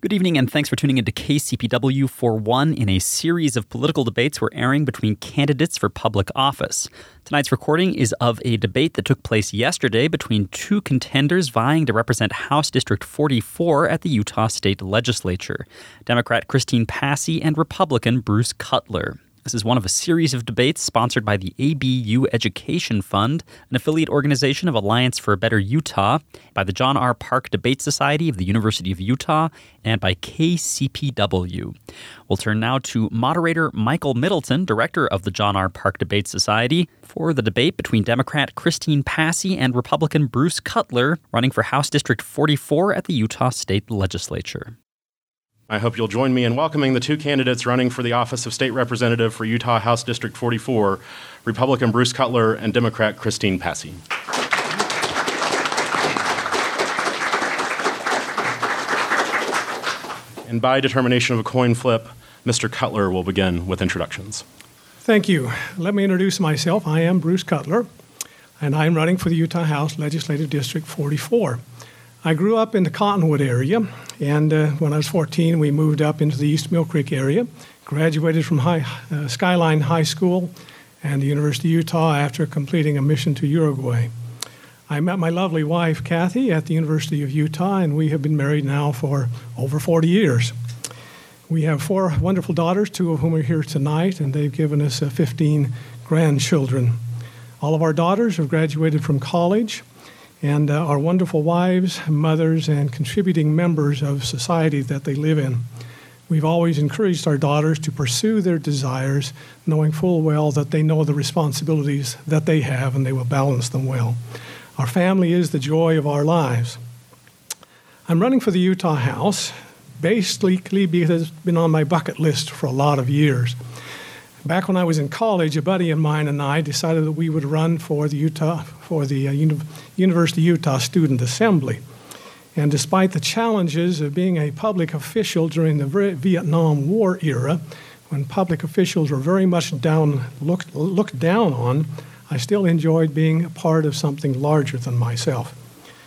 Good evening, and thanks for tuning into KCPW for one in a series of political debates we're airing between candidates for public office. Tonight's recording is of a debate that took place yesterday between two contenders vying to represent House District 44 at the Utah State Legislature, Democrat Christine Passy and Republican Bruce Cutler. This is one of a series of debates sponsored by the ABU Education Fund, an affiliate organization of Alliance for a Better Utah, by the John R. Park Debate Society of the University of Utah, and by KCPW. We'll turn now to moderator Michael Middleton, director of the John R. Park Debate Society, for the debate between Democrat Christine Passy and Republican Bruce Cutler, running for House District 44 at the Utah State Legislature. I hope you'll join me in welcoming the two candidates running for the office of State Representative for Utah House District 44, Republican Bruce Cutler and Democrat Christine Passy. And by determination of a coin flip, Mr. Cutler will begin with introductions. Thank you. Let me introduce myself. I am Bruce Cutler, and I'm running for the Utah House Legislative District 44. I grew up in the Cottonwood area, and when I was 14, we moved up into the East Mill Creek area, graduated from Skyline High School and the University of Utah after completing a mission to Uruguay. I met my lovely wife, Kathy, at the University of Utah, and we have been married now for over 40 years. We have 4 wonderful daughters, 2 of whom are here tonight, and they've given us 15 grandchildren. All of our daughters have graduated from college, and are wonderful wives, mothers, and contributing members of society that they live in. We've always encouraged our daughters to pursue their desires, knowing full well that they know the responsibilities that they have and they will balance them well. Our family is the joy of our lives. I'm running for the Utah House, basically because it's been on my bucket list for a lot of years. Back when I was in college, a buddy of mine and I decided that we would run for the University of Utah Student Assembly. And despite the challenges of being a public official during the Vietnam War era, when public officials were very much looked down on, I still enjoyed being a part of something larger than myself.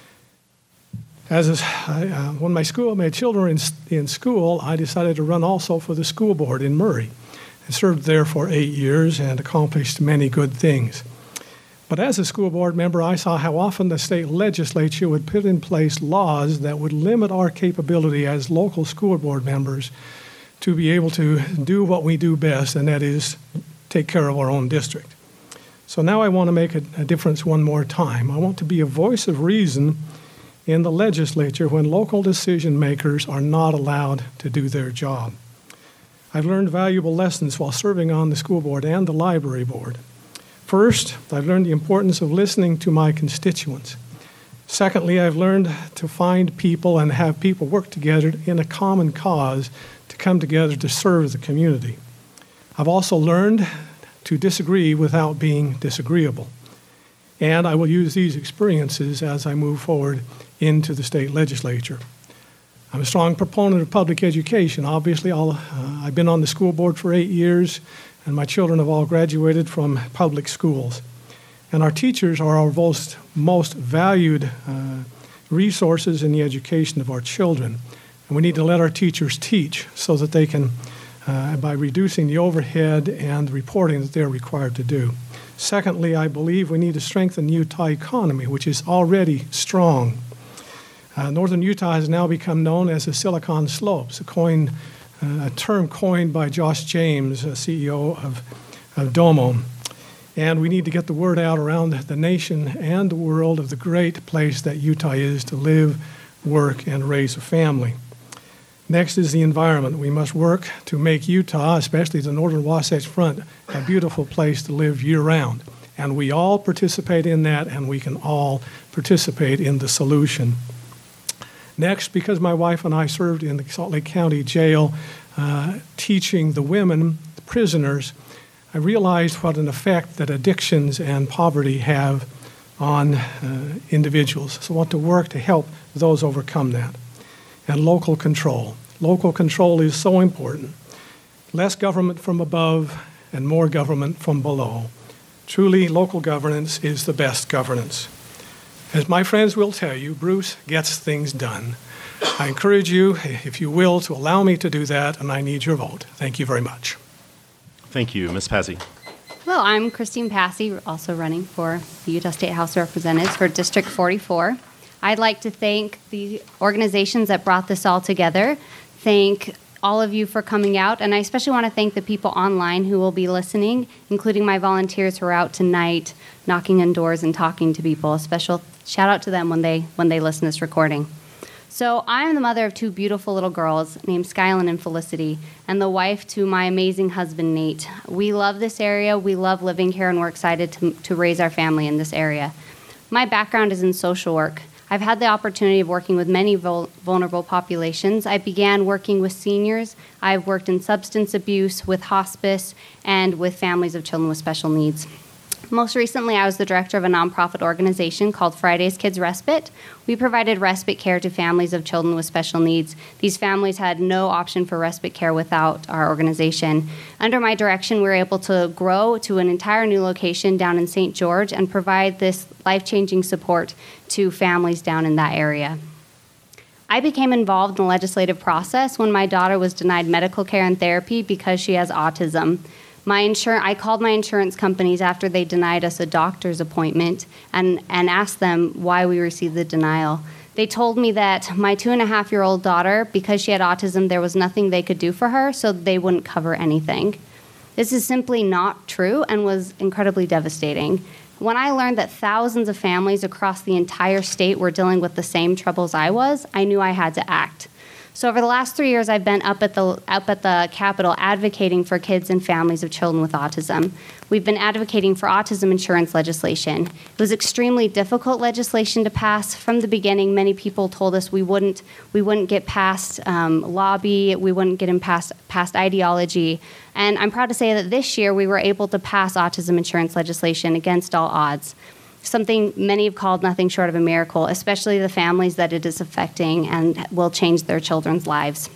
When my children were in school, I decided to run also for the school board in Murray. I served there for 8 years and accomplished many good things. But as a school board member, I saw how often the state legislature would put in place laws that would limit our capability as local school board members to be able to do what we do best, and that is take care of our own district. So now I want to make a difference one more time. I want to be a voice of reason in the legislature when local decision makers are not allowed to do their job. I've learned valuable lessons while serving on the school board and the library board. First, I've learned the importance of listening to my constituents. Secondly, I've learned to find people and have people work together in a common cause to come together to serve the community. I've also learned to disagree without being disagreeable. And I will use these experiences as I move forward into the state legislature. I'm a strong proponent of public education. Obviously, I've been on the school board for 8 years, and my children have all graduated from public schools. And our teachers are our most valued resources in the education of our children. And we need to let our teachers teach so that they can, by reducing the overhead and the reporting that they're required to do. Secondly, I believe we need to strengthen the Utah economy, which is already strong. Northern Utah has now become known as the Silicon Slopes, a term coined by Josh James, CEO of Domo. And we need to get the word out around the nation and the world of the great place that Utah is to live, work, and raise a family. Next is the environment. We must work to make Utah, especially the Northern Wasatch Front, a beautiful place to live year-round. And we all participate in that, and we can all participate in the solution. Next, because my wife and I served in the Salt Lake County Jail teaching the women, the prisoners, I realized what an effect that addictions and poverty have on individuals. So I want to work to help those overcome that. And local control. Local control is so important. Less government from above and more government from below. Truly, local governance is the best governance. As my friends will tell you, Bruce gets things done. I encourage you, if you will, to allow me to do that, and I need your vote. Thank you very much. Thank you. Ms. Passy. Hello, I'm Christine Passy, also running for the Utah State House of Representatives for District 44. I'd like to thank the organizations that brought this all together, thank all of you for coming out, and I especially want to thank the people online who will be listening, including my volunteers who are out tonight knocking on doors and talking to people. A special shout out to them when they listen to this recording. So I'm the mother of two beautiful little girls named Skylin and Felicity, and the wife to my amazing husband, Nate. We love this area, we love living here, and we're excited to raise our family in this area. My background is in social work. I've had the opportunity of working with many vulnerable populations. I began working with seniors. I've worked in substance abuse, with hospice, and with families of children with special needs. Most recently, I was the director of a nonprofit organization called Fridays Kids Respite. We provided respite care to families of children with special needs. These families had no option for respite care without our organization. Under my direction, we were able to grow to an entire new location down in St. George and provide this life-changing support to families down in that area. I became involved in the legislative process when my daughter was denied medical care and therapy because she has autism. I called my insurance companies after they denied us a doctor's appointment and asked them why we received the denial. They told me that my 2.5-year-old daughter, because she had autism, there was nothing they could do for her, so they wouldn't cover anything. This is simply not true and was incredibly devastating. When I learned that thousands of families across the entire state were dealing with the same troubles I was, I knew I had to act. So over the last 3 years, I've been up at the Capitol advocating for kids and families of children with autism. We've been advocating for autism insurance legislation. It was extremely difficult legislation to pass. From the beginning, many people told us we wouldn't get past lobby, we wouldn't get past ideology. And I'm proud to say that this year we were able to pass autism insurance legislation against all odds. Something many have called nothing short of a miracle, especially the families that it is affecting and will change their children's lives.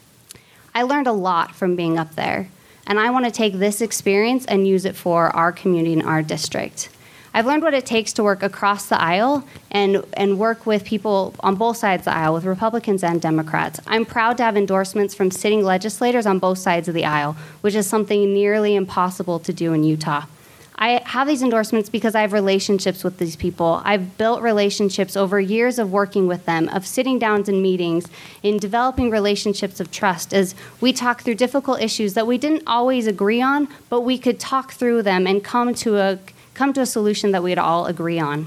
I learned a lot from being up there, and I want to take this experience and use it for our community and our district. I've learned what it takes to work across the aisle and work with people on both sides of the aisle, with Republicans and Democrats. I'm proud to have endorsements from sitting legislators on both sides of the aisle, which is something nearly impossible to do in Utah. I have these endorsements because I have relationships with these people. I've built relationships over years of working with them, of sitting down in meetings, in developing relationships of trust as we talk through difficult issues that we didn't always agree on, but we could talk through them and come to a solution that we'd all agree on.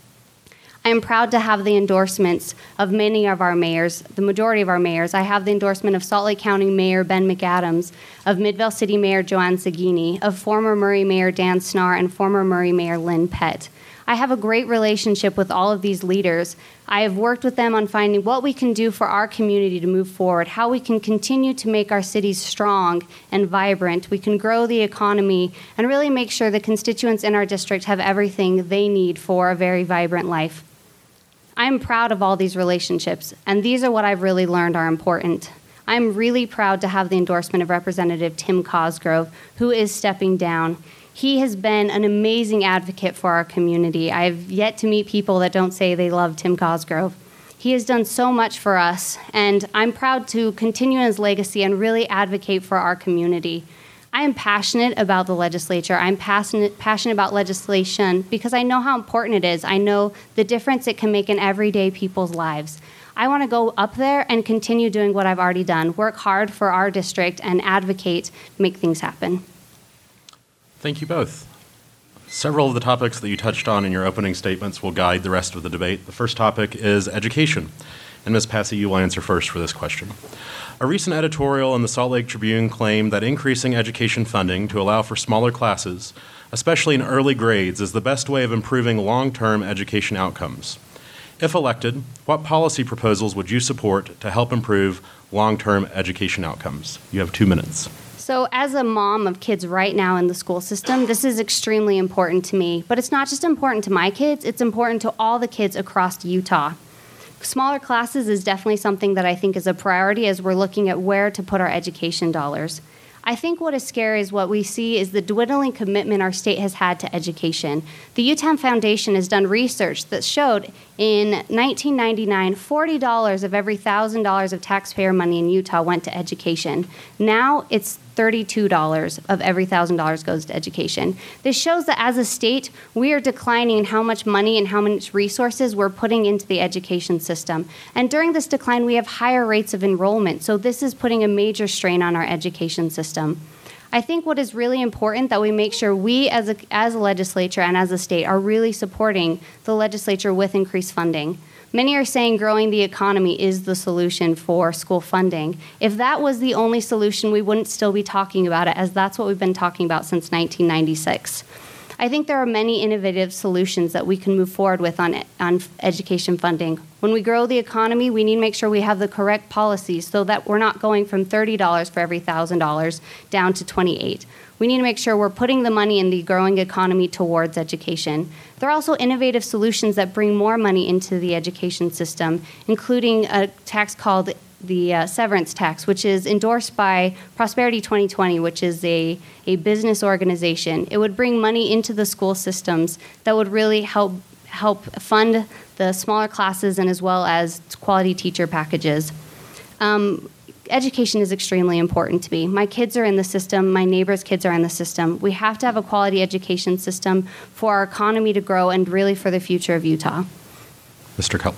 I am proud to have the endorsements of many of our mayors, the majority of our mayors. I have the endorsement of Salt Lake County Mayor Ben McAdams, of Midvale City Mayor Joanne Zaghini, of former Murray Mayor Dan Snar, and former Murray Mayor Lynn Pett. I have a great relationship with all of these leaders. I have worked with them on finding what we can do for our community to move forward, how we can continue to make our cities strong and vibrant. We can grow the economy and really make sure the constituents in our district have everything they need for a very vibrant life. I'm proud of all these relationships, and these are what I've really learned are important. I'm really proud to have the endorsement of Representative Tim Cosgrove, who is stepping down. He has been an amazing advocate for our community. I've yet to meet people that don't say they love Tim Cosgrove. He has done so much for us, and I'm proud to continue his legacy and really advocate for our community. I am passionate about the legislature. I'm passionate about legislation because I know how important it is. I know the difference it can make in everyday people's lives. I want to go up there and continue doing what I've already done, work hard for our district and advocate, make things happen. Thank you both. Several of the topics that you touched on in your opening statements will guide the rest of the debate. The first topic is education. And Ms. Passy, you will answer first for this question. A recent editorial in the Salt Lake Tribune claimed that increasing education funding to allow for smaller classes, especially in early grades, is the best way of improving long-term education outcomes. If elected, what policy proposals would you support to help improve long-term education outcomes? You have 2 minutes. So as a mom of kids right now in the school system, this is extremely important to me. But it's not just important to my kids, it's important to all the kids across Utah. Smaller classes is definitely something that I think is a priority as we're looking at where to put our education dollars. I think what is scary is what we see is the dwindling commitment our state has had to education. The UTAM Foundation has done research that showed in 1999, $40 of every $1,000 of taxpayer money in Utah went to education. Now it's $32 of every $1,000 goes to education. This shows that as a state, we are declining in how much money and how much resources we're putting into the education system. And during this decline, we have higher rates of enrollment. So this is putting a major strain on our education system. I think what is really important that we make sure we as a legislature and as a state are really supporting the legislature with increased funding. Many are saying growing the economy is the solution for school funding. If that was the only solution, we wouldn't still be talking about it, as that's what we've been talking about since 1996. I think there are many innovative solutions that we can move forward with on education funding. When we grow the economy, we need to make sure we have the correct policies so that we're not going from $30 for every $1,000 down to $28. We need to make sure we're putting the money in the growing economy towards education. There are also innovative solutions that bring more money into the education system, including a tax called the severance tax, which is endorsed by Prosperity 2020, which is a business organization. It would bring money into the school systems that would really help fund the smaller classes and as well as quality teacher packages. Education is extremely important to me. My kids are in the system. My neighbors' kids are in the system. We have to have a quality education system for our economy to grow and really for the future of Utah. Mr. Cutler.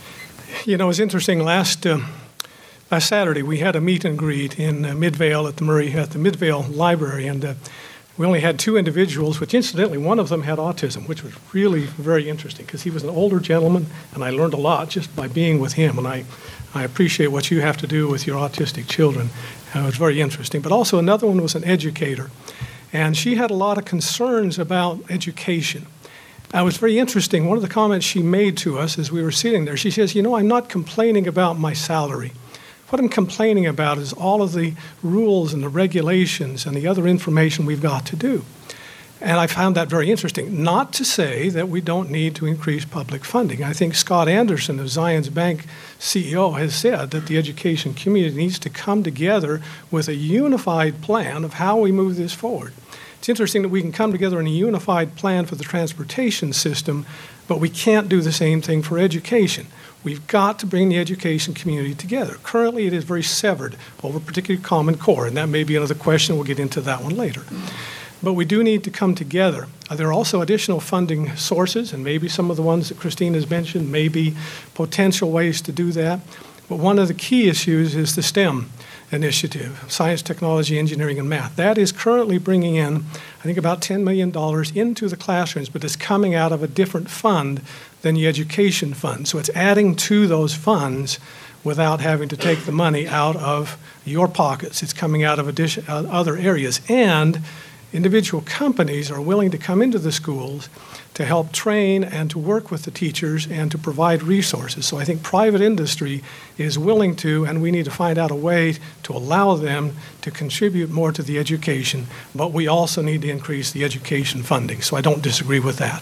You know, it was interesting. Last Saturday, we had a meet and greet in Midvale at the Midvale Library, and we only had 2 individuals, which incidentally, one of them had autism, which was really very interesting because he was an older gentleman, and I learned a lot just by being with him, and I appreciate what you have to do with your autistic children. It was very interesting. But also another one was an educator, and she had a lot of concerns about education. It was very interesting. One of the comments she made to us as we were sitting there, she says, I'm not complaining about my salary. What I'm complaining about is all of the rules and the regulations and the other information we've got to do. And I found that very interesting. Not to say that we don't need to increase public funding. I think Scott Anderson of Zions Bank CEO has said that the education community needs to come together with a unified plan of how we move this forward. It's interesting that we can come together in a unified plan for the transportation system, but we can't do the same thing for education. We've got to bring the education community together. Currently, it is very severed over particularly Common Core, and that may be another question. We'll get into that one later. But we do need to come together. There are also additional funding sources, and maybe some of the ones that Christine has mentioned may be potential ways to do that. But one of the key issues is the STEM initiative, science, technology, engineering, and math. That is currently bringing in, I think, about $10 million into the classrooms, but it's coming out of a different fund than the education fund. So it's adding to those funds without having to take the money out of your pockets. It's coming out of other areas. And individual companies are willing to come into the schools to help train and to work with the teachers and to provide resources. So I think private industry is willing to, and we need to find out a way to allow them to contribute more to the education, but we also need to increase the education funding. So I don't disagree with that.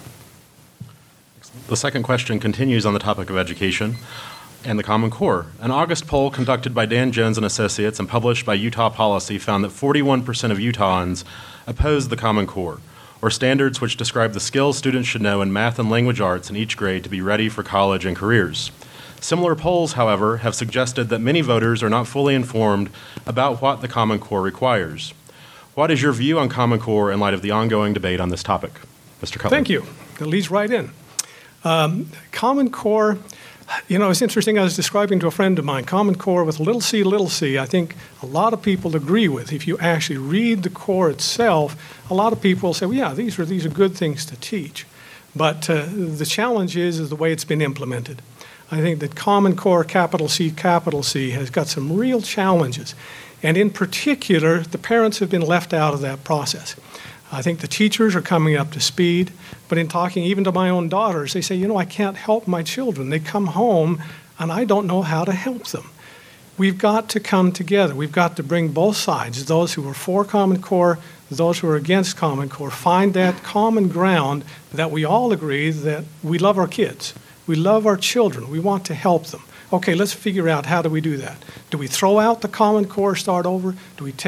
The second question continues on the topic of education and the Common Core. An August poll conducted by Dan Jones and Associates and published by Utah Policy found that 41% of Utahns oppose the Common Core, or standards which describe the skills students should know in math and language arts in each grade to be ready for college and careers. Similar polls, however, have suggested that many voters are not fully informed about what the Common Core requires. What is your view on Common Core in light of the ongoing debate on this topic? Mr. Cutler. Thank you. That leads right in. Common Core, it's interesting. I was describing to a friend of mine, Common Core with little c, I think a lot of people agree with. If you actually read the core itself, a lot of people say, well, yeah, these are good things to teach. But the challenge is the way it's been implemented. I think that Common Core, capital C, has got some real challenges. And in particular, the parents have been left out of that process. I think the teachers are coming up to speed, but in talking even to my own daughters, they say, I can't help my children. They come home, and I don't know how to help them. We've got to come together. We've got to bring both sides, those who are for Common Core, those who are against Common Core, find that common ground that we all agree that we love our kids. We love our children. We want to help them. Okay, let's figure out how do we do that. Do we throw out the Common Core, start over? Do we take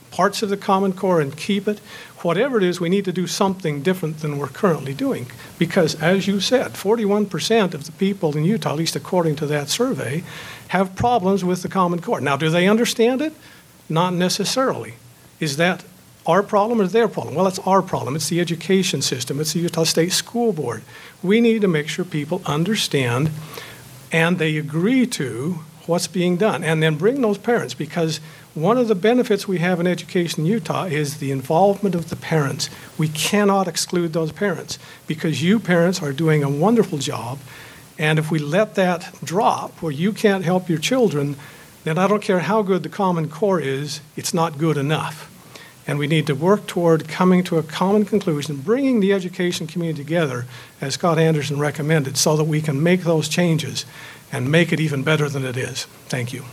parts of the Common Core and keep it. Whatever it is, we need to do something different than we're currently doing. Because, as you said, 41% of the people in Utah, at least according to that survey, have problems with the Common Core. Now, do they understand it? Not necessarily. Is that our problem or their problem? Well, it's our problem. It's the education system. It's the Utah State School Board. We need to make sure people understand and they agree to what's being done, and then bring those parents, because one of the benefits we have in education in Utah is the involvement of the parents. We cannot exclude those parents, because you parents are doing a wonderful job, and if we let that drop where you can't help your children, then I don't care how good the Common Core is, it's not good enough. And we need to work toward coming to a common conclusion, bringing the education community together, as Scott Anderson recommended, so that we can make those changes and make it even better than it is. Thank you.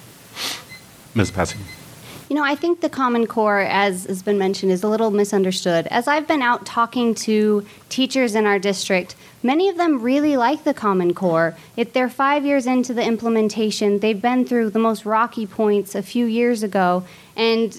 Ms. Passy. You know, I think the Common Core, as has been mentioned, is a little misunderstood. As I've been out talking to teachers in our district, many of them really like the Common Core. If they're 5 years into the implementation, they've been through the most rocky points a few years ago, and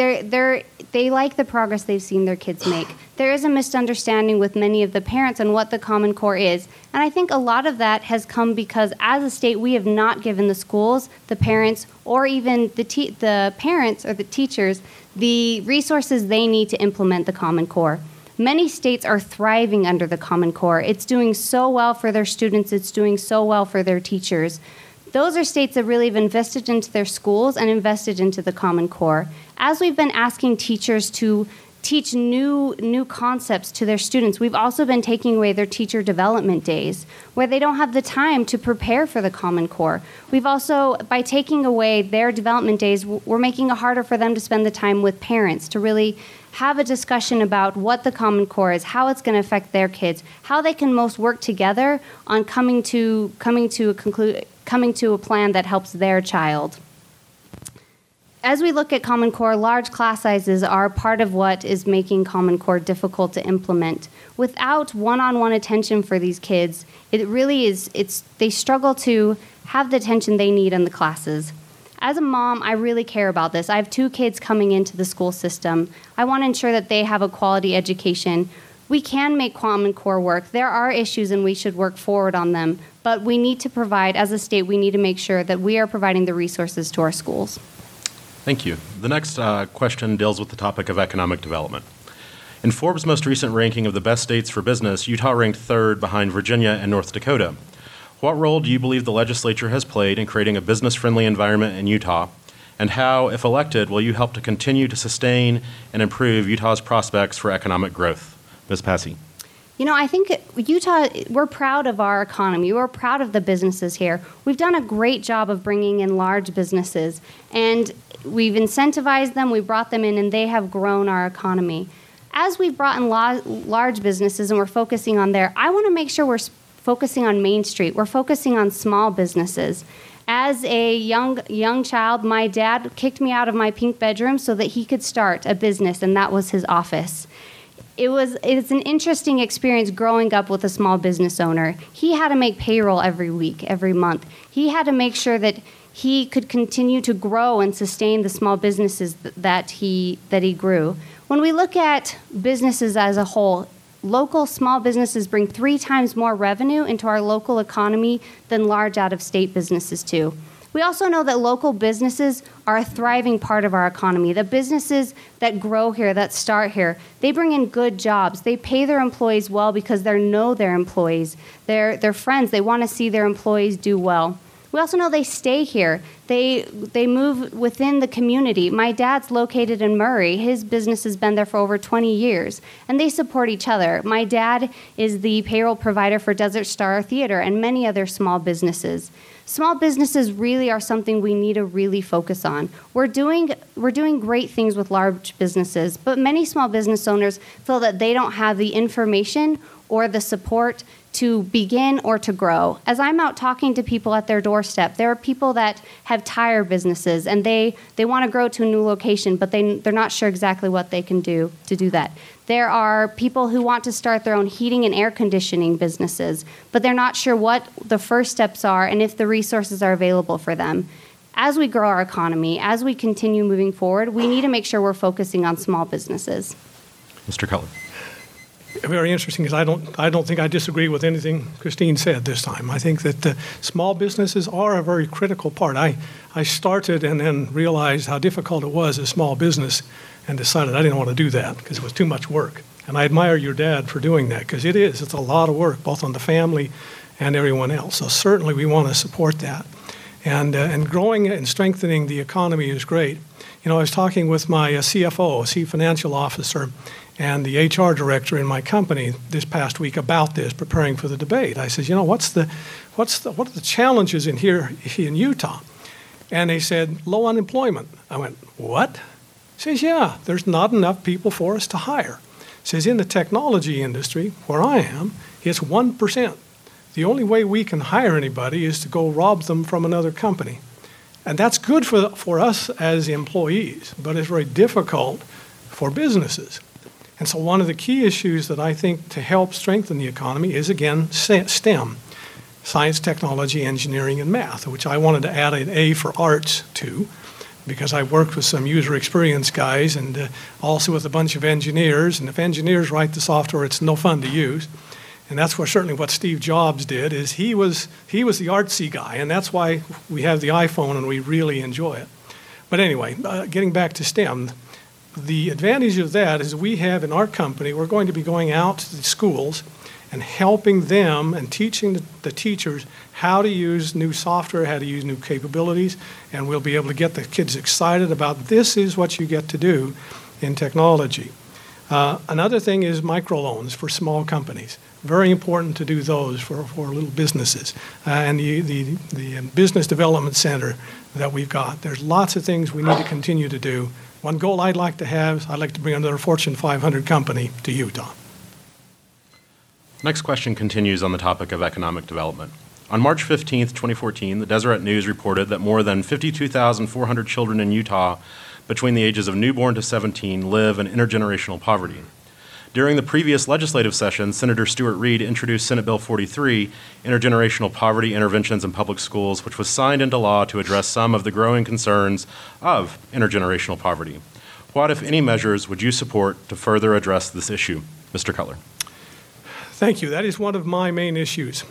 they like the progress they've seen their kids make. There is a misunderstanding with many of the parents on what the Common Core is, and I think a lot of that has come because as a state we have not given the schools, the parents, or even the parents or the teachers the resources they need to implement the Common Core. Many states are thriving under the Common Core. It's doing so well for their students, it's doing so well for their teachers. Those are states that really have invested into their schools and invested into the Common Core. As we've been asking teachers to teach new concepts to their students, we've also been taking away their teacher development days, where they don't have the time to prepare for the Common Core. We've also, by taking away their development days, we're making it harder for them to spend the time with parents, to really have a discussion about what the Common Core is, how it's going to affect their kids, how they can most work together on coming to a plan that helps their child. As we look at Common Core, large class sizes are part of what is making Common Core difficult to implement. Without one-on-one attention for these kids, it really is, they struggle to have the attention they need in the classes. As a mom, I really care about this. I have 2 kids coming into the school system. I want to ensure that they have a quality education. We can make Common Core work. There are issues and we should work forward on them, but we need to provide, as a state, we need to make sure that we are providing the resources to our schools. Thank you. The next question deals with the topic of economic development. In Forbes' most recent ranking of the best states for business, Utah ranked 3rd behind Virginia and North Dakota. What role do you believe the legislature has played in creating a business-friendly environment in Utah? And how, if elected, will you help to continue to sustain and improve Utah's prospects for economic growth? Ms. Passy. You know, I think Utah, we're proud of our economy. We're proud of the businesses here. We've done a great job of bringing in large businesses, and we've incentivized them, we've brought them in, and they have grown our economy. As we've brought in large businesses and we're focusing on there, I want to make sure we're focusing on Main Street. We're focusing on small businesses. As a young child, my dad kicked me out of my pink bedroom so that he could start a business, and that was his office. It's an interesting experience growing up with a small business owner. He had to make payroll every week, every month. He had to make sure that he could continue to grow and sustain the small businesses that he grew. When we look at businesses as a whole, local small businesses bring 3 times more revenue into our local economy than large out-of-state businesses do. We also know that local businesses are a thriving part of our economy. The businesses that grow here, that start here, they bring in good jobs. They pay their employees well because they know their employees. They're friends. They want to see their employees do well. We also know they stay here. They move within the community. My dad's located in Murray. His business has been there for over 20 years, and they support each other. My dad is the payroll provider for Desert Star Theater and many other small businesses. Small businesses really are something we need to really focus on. We're doing great things with large businesses, but many small business owners feel that they don't have the information or the support to begin or to grow. As I'm out talking to people at their doorstep, there are people that have tire businesses and they want to grow to a new location, but they're not sure exactly what they can do to do that. There are people who want to start their own heating and air conditioning businesses, but they're not sure what the first steps are and if the resources are available for them. as we grow our economy, as we continue moving forward, we need to make sure we're focusing on small businesses. Mr. Cutler. Very interesting, because I don't think I disagree with anything Christine said this time. I think that small businesses are a very critical part. I started and then realized how difficult it was as a small business and decided I didn't want to do that because it was too much work. And I admire your dad for doing that, because it's a lot of work, both on the family and everyone else. So certainly we want to support that. And growing and strengthening the economy is great. You know, I was talking with my CFO, Chief Financial Officer, and the HR director in my company this past week about this, preparing for the debate. I said, you know, what are the challenges in here in Utah? And they said, low unemployment. I went, what? He says, yeah, there's not enough people for us to hire. He says, in the technology industry, where I am, it's 1%. The only way we can hire anybody is to go rob them from another company. And that's good for us as employees, but it's very difficult for businesses. And so one of the key issues that I think to help strengthen the economy is, again, STEM, science, technology, engineering, and math, which I wanted to add an A for arts to, because I worked with some user experience guys and also with a bunch of engineers. And if engineers write the software, it's no fun to use. And that's certainly what Steve Jobs did, is he was the artsy guy, and that's why we have the iPhone and we really enjoy it. But anyway, getting back to STEM, the advantage of that is we have in our company, we're going to be going out to the schools and helping them and teaching the teachers how to use new software, how to use new capabilities, and we'll be able to get the kids excited about this is what you get to do in technology. Another thing is microloans for small companies. Very important to do those for little businesses. And the Business Development Center that we've got. There's lots of things we need to continue to do. One goal I'd like to have, I'd like to bring another Fortune 500 company to Utah. Next question continues on the topic of economic development. On March 15th, 2014, the Deseret News reported that more than 52,400 children in Utah between the ages of newborn to 17 live in intergenerational poverty. During the previous legislative session, Senator Stuart Reed introduced Senate Bill 43, Intergenerational Poverty Interventions in Public Schools, which was signed into law to address some of the growing concerns of intergenerational poverty. What, if any, measures would you support to further address this issue? Mr. Cutler. Thank you. That is one of my main issues.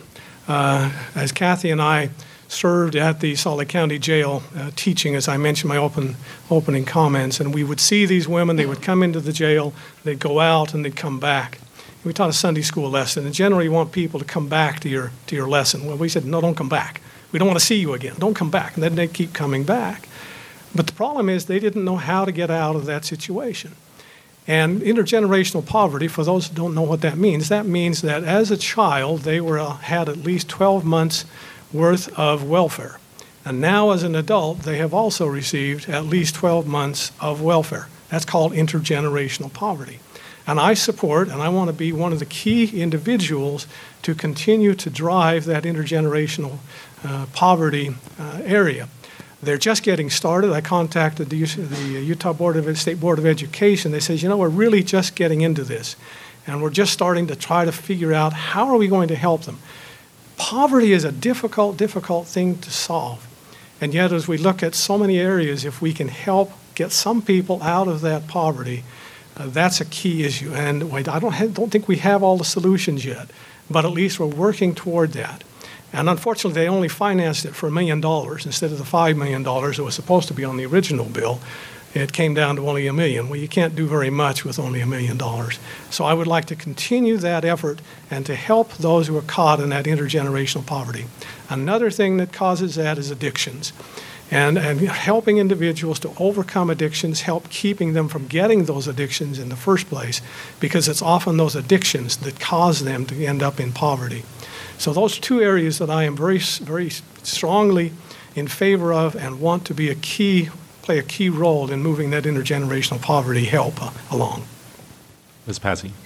As Kathy and I served at the Salt Lake County Jail teaching, as I mentioned in my opening comments, and we would see these women, they would come into the jail, they'd go out, and they'd come back. We taught a Sunday school lesson, and generally you want people to come back to your lesson. Well, we said, no, don't come back. We don't want to see you again. Don't come back. And then they keep coming back. But the problem is they didn't know how to get out of that situation. And intergenerational poverty, for those who don't know what that means that as a child they had at least 12 months worth of welfare. And now as an adult, they have also received at least 12 months of welfare. That's called intergenerational poverty. And I support, and I want to be one of the key individuals to continue to drive that intergenerational poverty area. They're just getting started. I contacted the Utah State Board of Education. They said, we're really just getting into this. And we're just starting to try to figure out how are we going to help them. Poverty is a difficult thing to solve. And yet, as we look at so many areas, if we can help get some people out of that poverty, that's a key issue. And I don't think we have all the solutions yet, but at least we're working toward that. And unfortunately, they only financed it for $1 million instead of the $5 million that was supposed to be on the original bill. It came down to only $1 million. Well, you can't do very much with only $1 million. So I would like to continue that effort and to help those who are caught in that intergenerational poverty. Another thing that causes that is addictions. And helping individuals to overcome addictions, help keeping them from getting those addictions in the first place, because it's often those addictions that cause them to end up in poverty. So those are two areas that I am very, very strongly in favor of and want to be play a key role in moving that intergenerational poverty help along. Ms. Passy.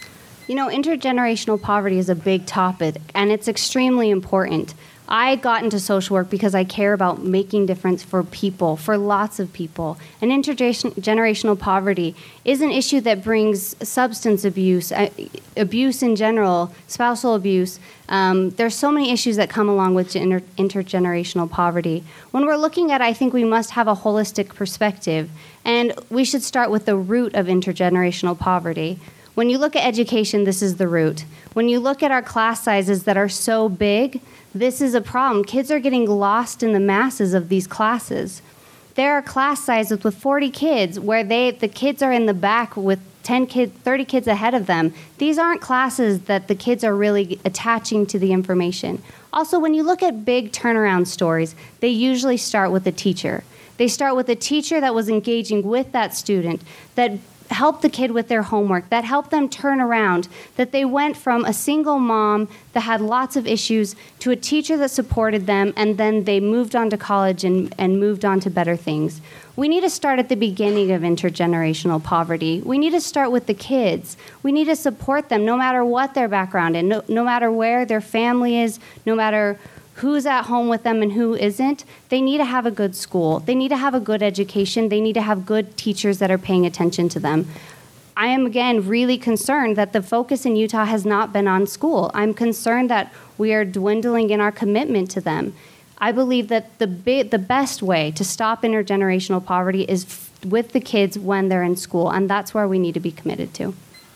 Intergenerational poverty is a big topic, and it's extremely important. I got into social work because I care about making difference for people, for lots of people. And intergenerational poverty is an issue that brings substance abuse, abuse in general, spousal abuse. There's so many issues that come along with intergenerational poverty. When we're looking at it, I think we must have a holistic perspective, and we should start with the root of intergenerational poverty. When you look at education, this is the root. When you look at our class sizes that are so big, this is a problem. Kids are getting lost in the masses of these classes. There are class sizes with 40 kids where the kids are in the back with 10 kids, 30 kids ahead of them. These aren't classes that the kids are really attaching to the information. Also, when you look at big turnaround stories, they usually start with a teacher. They start with a teacher that was engaging with that student, that helped the kid with their homework, that helped them turn around, that they went from a single mom that had lots of issues to a teacher that supported them, and then they moved on to college and moved on to better things. We need to start at the beginning of intergenerational poverty. We need to start with the kids. We need to support them no matter what their background is, no matter where their family is, no matter who's at home with them and who isn't. They need to have a good school. They need to have a good education. They need to have good teachers that are paying attention to them. I am, again, really concerned that the focus in Utah has not been on school. I'm concerned that we are dwindling in our commitment to them. I believe that the best way to stop intergenerational poverty is with the kids when they're in school, and that's where we need to be committed to.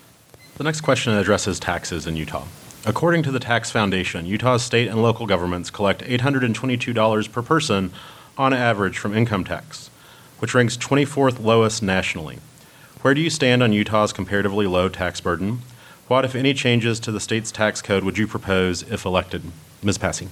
The next question addresses taxes in Utah. According to the Tax Foundation, Utah's state and local governments collect $822 per person on average from income tax, which ranks 24th lowest nationally. Where do you stand on Utah's comparatively low tax burden? What, if any, changes to the state's tax code would you propose if elected? Ms. Passy.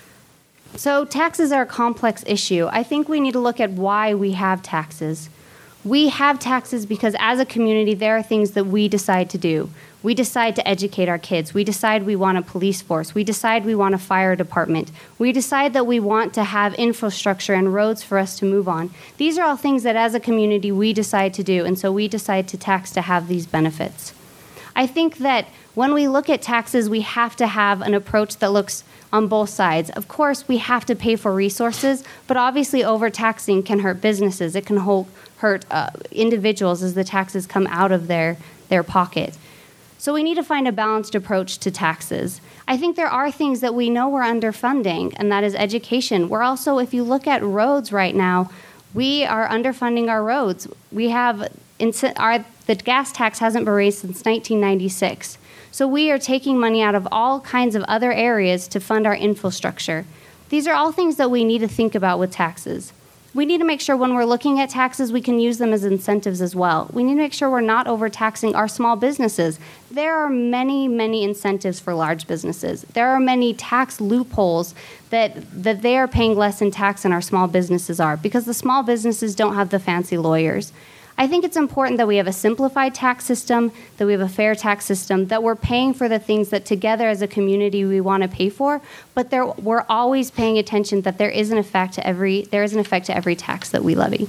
So taxes are a complex issue. I think we need to look at why we have taxes. We have taxes because as a community, there are things that we decide to do. We decide to educate our kids. We decide we want a police force. We decide we want a fire department. We decide that we want to have infrastructure and roads for us to move on. These are all things that as a community we decide to do, and so we decide to tax to have these benefits. I think that when we look at taxes, we have to have an approach that looks on both sides. Of course, we have to pay for resources, but obviously overtaxing can hurt businesses. It can hurt individuals as the taxes come out of their pocket. So we need to find a balanced approach to taxes. I think there are things that we know we're underfunding, and that is education. We're also, if you look at roads right now, we are underfunding our roads. We have the gas tax hasn't been raised since 1996. So we are taking money out of all kinds of other areas to fund our infrastructure. These are all things that we need to think about with taxes. We need to make sure when we're looking at taxes, we can use them as incentives as well. We need to make sure we're not overtaxing our small businesses. There are many, many incentives for large businesses. There are many tax loopholes that they are paying less in tax than our small businesses are because the small businesses don't have the fancy lawyers. I think it's important that we have a simplified tax system, that we have a fair tax system, that we're paying for the things that together as a community we want to pay for, but we're always paying attention that there is an effect to every tax that we levy.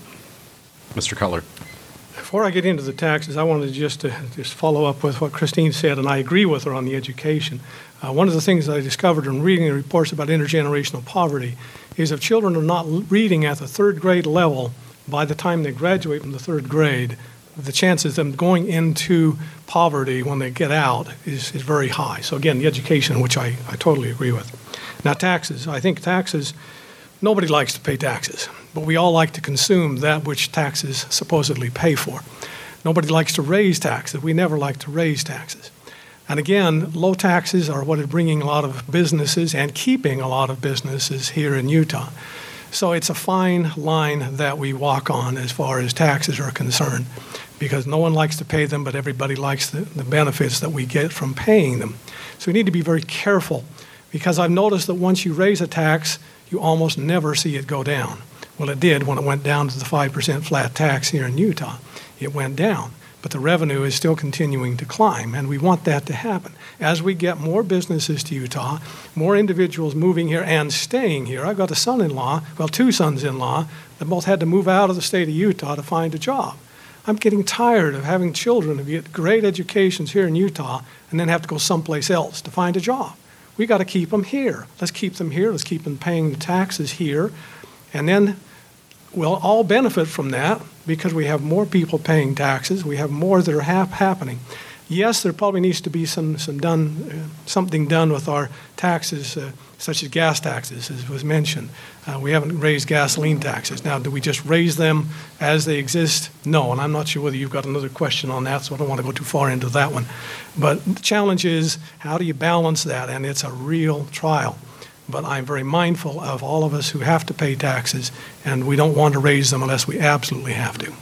Mr. Cutler. Before I get into the taxes, I wanted to just follow up with what Christine said, and I agree with her on the education. One of the things that I discovered in reading the reports about intergenerational poverty is if children are not reading at the third grade level, by the time they graduate from the third grade, the chances of them going into poverty when they get out is very high. So again, the education, which I totally agree with. Now taxes, I think taxes, nobody likes to pay taxes, but we all like to consume that which taxes supposedly pay for. Nobody likes to raise taxes. We never like to raise taxes. And again, low taxes are what is bringing a lot of businesses and keeping a lot of businesses here in Utah. So it's a fine line that we walk on as far as taxes are concerned, because no one likes to pay them, but everybody likes the benefits that we get from paying them. So we need to be very careful, because I've noticed that once you raise a tax, you almost never see it go down. Well, it did when it went down to the 5% flat tax here in Utah. It went down, but the revenue is still continuing to climb, and we want that to happen. As we get more businesses to Utah, more individuals moving here and staying here. I've got two sons-in-law that both had to move out of the state of Utah to find a job. I'm getting tired of having children who get great educations here in Utah and then have to go someplace else to find a job. We got to keep them here. Let's keep them here. Let's keep them paying the taxes here. And then we'll all benefit from that because we have more people paying taxes. We have more that are happening. Yes, there probably needs to be something done with our taxes, such as gas taxes, as was mentioned. We haven't raised gasoline taxes. Now, do we just raise them as they exist? No, and I'm not sure whether you've got another question on that, so I don't want to go too far into that one. But the challenge is, how do you balance that? And it's a real trial. But I'm very mindful of all of us who have to pay taxes, and we don't want to raise them unless we absolutely have to.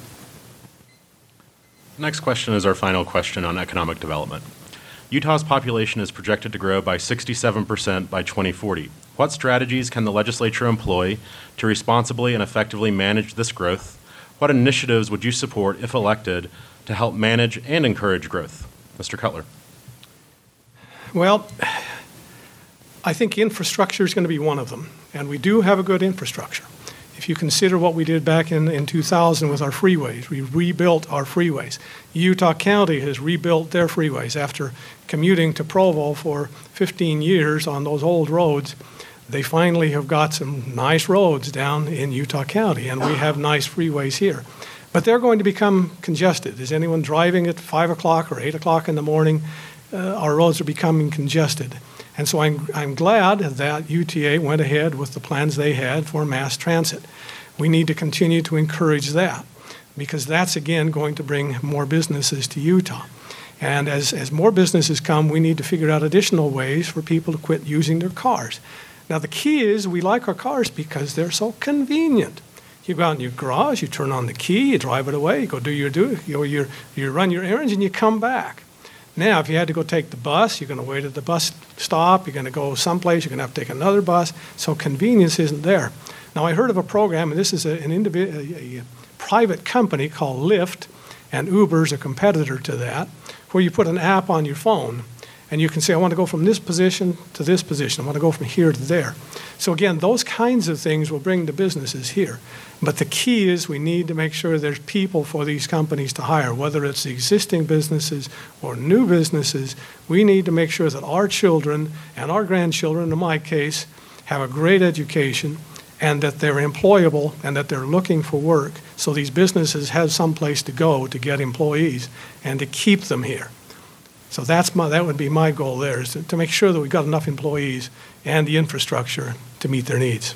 Next question is our final question on economic development. Utah's population is projected to grow by 67% by 2040. What strategies can the legislature employ to responsibly and effectively manage this growth? What initiatives would you support, if elected, to help manage and encourage growth? Mr. Cutler. Well, I think infrastructure is going to be one of them, and we do have a good infrastructure. If you consider what we did back in 2000 with our freeways, we rebuilt our freeways. Utah County has rebuilt their freeways after commuting to Provo for 15 years on those old roads. They finally have got some nice roads down in Utah County, and we have nice freeways here. But they're going to become congested. Is anyone driving at 5 o'clock or 8 o'clock in the morning? Our roads are becoming congested. And so I'm glad that UTA went ahead with the plans they had for mass transit. We need to continue to encourage that because that's, again, going to bring more businesses to Utah. And as more businesses come, we need to figure out additional ways for people to quit using their cars. Now, the key is we like our cars because they're so convenient. You go out in your garage, you turn on the key, you drive it away, you go you run your errands, and you come back. Now, if you had to go take the bus, you're going to wait at the bus stop, you're going to go someplace, you're going to have to take another bus, so convenience isn't there. Now, I heard of a program, and this is a private company called Lyft, and Uber's a competitor to that, where you put an app on your phone, and you can say, I want to go from this position to this position, I want to go from here to there. So again, those kinds of things will bring the businesses here. But the key is we need to make sure there's people for these companies to hire, whether it's existing businesses or new businesses. We need to make sure that our children and our grandchildren, in my case, have a great education and that they're employable and that they're looking for work so these businesses have some place to go to get employees and to keep them here. So that would be my goal there, is to make sure that we've got enough employees and the infrastructure to meet their needs.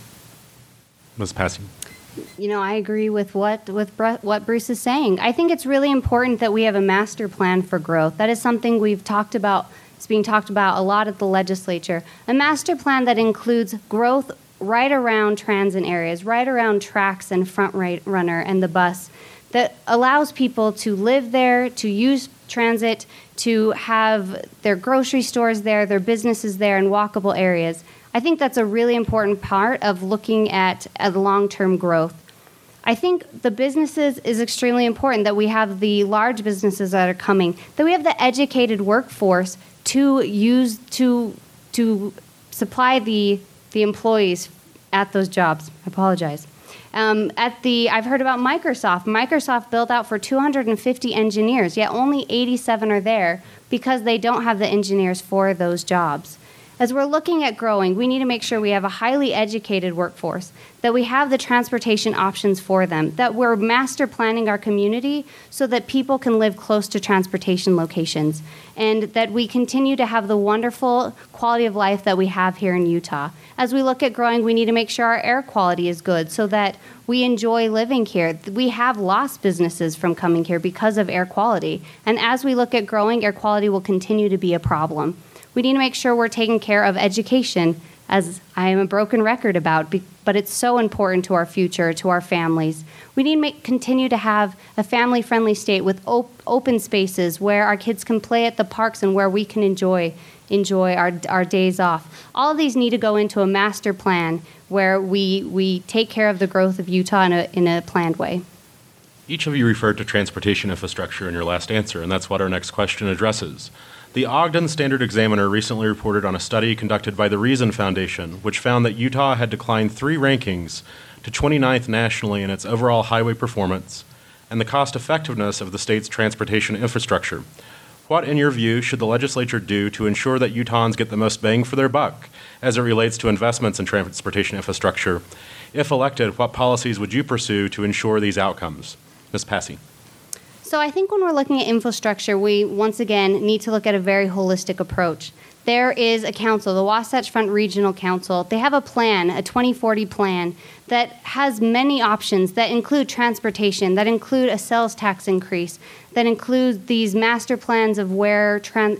Ms. Passy. You know, I agree with what Bruce is saying. I think it's really important that we have a master plan for growth. That is something we've talked about. It's being talked about a lot at the legislature. A master plan that includes growth right around transit areas, right around tracks and front runner and the bus, that allows people to live there, to use transit, to have their grocery stores there, their businesses there, in walkable areas. I think that's a really important part of looking at long-term growth. I think the businesses is extremely important, that we have the large businesses that are coming, that we have the educated workforce to use to supply the employees at those jobs. I apologize. I've heard about Microsoft. Microsoft built out for 250 engineers, yet only 87 are there because they don't have the engineers for those jobs. As we're looking at growing, we need to make sure we have a highly educated workforce, that we have the transportation options for them, that we're master planning our community so that people can live close to transportation locations, and that we continue to have the wonderful quality of life that we have here in Utah. As we look at growing, we need to make sure our air quality is good so that we enjoy living here. We have lost businesses from coming here because of air quality. And as we look at growing, air quality will continue to be a problem. We need to make sure we're taking care of education, as I am a broken record about, but it's so important to our future, to our families. We need to continue to have a family-friendly state with open spaces where our kids can play at the parks and where we can enjoy our days off. All of these need to go into a master plan where we take care of the growth of Utah in a planned way. Each of you referred to transportation infrastructure in your last answer, and that's what our next question addresses. The Ogden Standard Examiner recently reported on a study conducted by the Reason Foundation, which found that Utah had declined 3 rankings to 29th nationally in its overall highway performance and the cost effectiveness of the state's transportation infrastructure. What, in your view, should the legislature do to ensure that Utahns get the most bang for their buck as it relates to investments in transportation infrastructure? If elected, what policies would you pursue to ensure these outcomes? Ms. Passy. So I think when we're looking at infrastructure, we once again need to look at a very holistic approach. There is a council, the Wasatch Front Regional Council. They have a plan, a 2040 plan, that has many options that include transportation, that include a sales tax increase, that include these master plans of where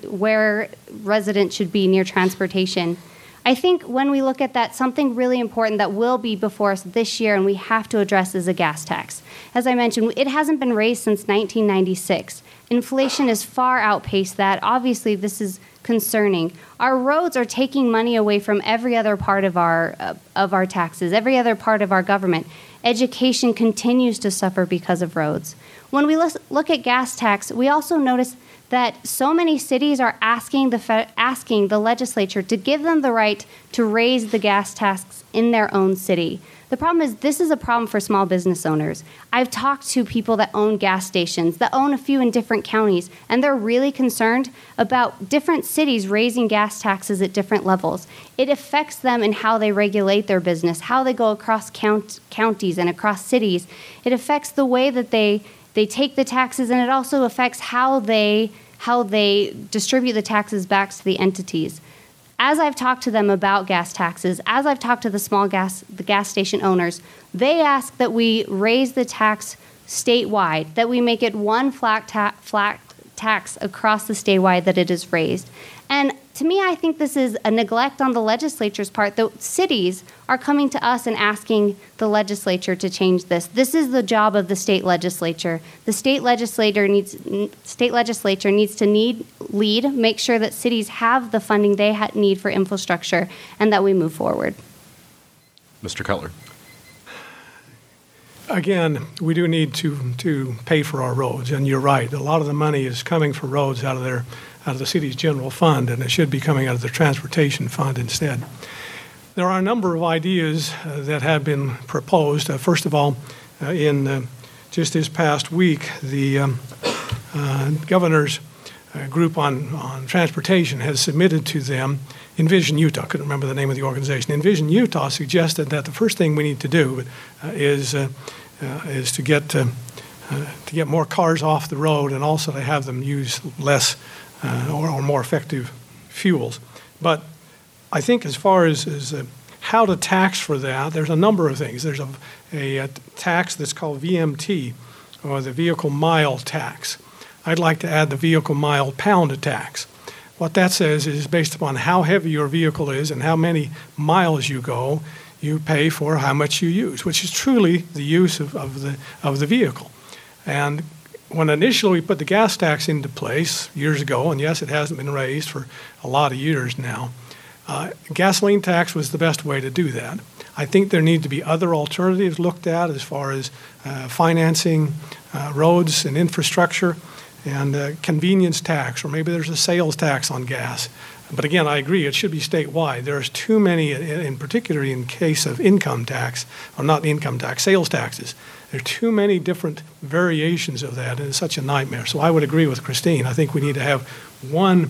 residents should be near transportation. I think when we look at that, something really important that will be before us this year and we have to address is a gas tax. As I mentioned, it hasn't been raised since 1996. Inflation has far outpaced that. Obviously, this is concerning. Our roads are taking money away from every other part of our taxes, every other part of our government. Education continues to suffer because of roads. When we look at gas tax, we also notice that so many cities are asking the legislature to give them the right to raise the gas tax in their own city. The problem is this is a problem for small business owners. I've talked to people that own gas stations, that own a few in different counties, and they're really concerned about different cities raising gas taxes at different levels. It affects them in how they regulate their business, how they go across counties and across cities. It affects the way that they take the taxes, and it also affects how they distribute the taxes back to the entities. As I've talked to them about gas taxes, as I've talked to the gas station owners, they ask that we raise the tax statewide, that we make it one flat tax across the statewide that it is raised. And to me, I think this is a neglect on the legislature's part. The cities are coming to us and asking the legislature to change this. This is the job of the state legislature. The state legislature needs to lead, make sure that cities have the funding they need for infrastructure, and that we move forward. Mr. Cutler. Again, we do need to pay for our roads, and you're right. A lot of the money is coming for roads out of the city's general fund, and it should be coming out of the transportation fund instead. There are a number of ideas that have been proposed. First of all, in just this past week, the governor's group on transportation has submitted to them Envision Utah. I couldn't remember the name of the organization. Envision Utah suggested that the first thing we need to do is to get more cars off the road, and also to have them use less or more effective fuels. But I think as far as how to tax for that, there's a number of things. There's a tax that's called VMT, or the vehicle mile tax. I'd like to add the vehicle mile pound tax. What that says is based upon how heavy your vehicle is and how many miles you go, you pay for how much you use, which is truly the use of the vehicle. And when initially we put the gas tax into place years ago, and yes, it hasn't been raised for a lot of years now, gasoline tax was the best way to do that. I think there need to be other alternatives looked at as far as financing roads and infrastructure, and convenience tax, or maybe there's a sales tax on gas. But again, I agree, it should be statewide. There's too many, in particular in case of income tax, or not income tax, sales taxes. There are too many different variations of that, and it's such a nightmare. So I would agree with Christine. I think we need to have one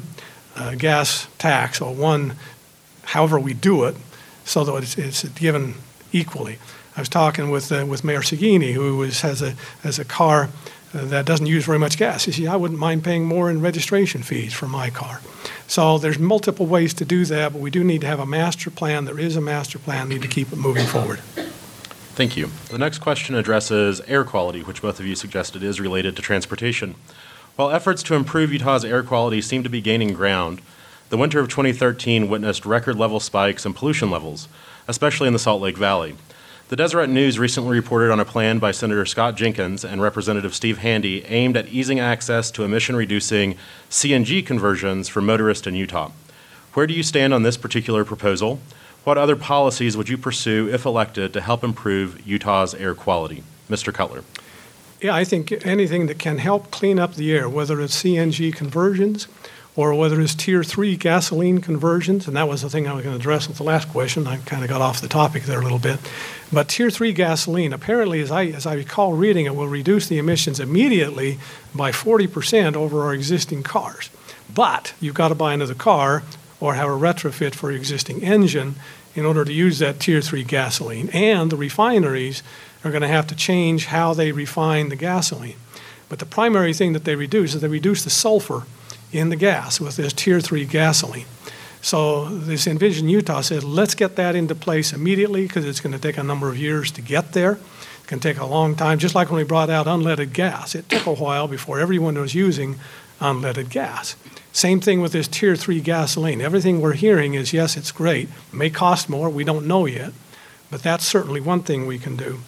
gas tax, or one, however we do it, so that it's given equally. I was talking with Mayor Seguini, who has a car that doesn't use very much gas. He said, I wouldn't mind paying more in registration fees for my car. So there's multiple ways to do that, but we do need to have a master plan. There is a master plan. We need to keep it moving forward. Thank you. The next question addresses air quality, which both of you suggested is related to transportation. While efforts to improve Utah's air quality seem to be gaining ground, the winter of 2013 witnessed record-level spikes in pollution levels, especially in the Salt Lake Valley. The Deseret News recently reported on a plan by Senator Scott Jenkins and Representative Steve Handy aimed at easing access to emission-reducing CNG conversions for motorists in Utah. Where do you stand on this particular proposal? What other policies would you pursue, if elected, to help improve Utah's air quality? Mr. Cutler. Yeah, I think anything that can help clean up the air, whether it's CNG conversions or whether it's Tier 3 gasoline conversions, and that was the thing I was going to address with the last question. I kind of got off the topic there a little bit. But Tier 3 gasoline, apparently, as I recall reading, it will reduce the emissions immediately by 40% over our existing cars. But you've got to buy another car or have a retrofit for your existing engine in order to use that Tier 3 gasoline. And the refineries are going to have to change how they refine the gasoline. But the primary thing that they reduce is they reduce the sulfur in the gas with this Tier 3 gasoline. So this Envision Utah said, let's get that into place immediately because it's going to take a number of years to get there. It can take a long time, just like when we brought out unleaded gas. It took a while before everyone was using unleaded gas. Same thing with this Tier 3 gasoline. Everything we're hearing is, yes, it's great. It may cost more. We don't know yet. But that's certainly one thing we can do.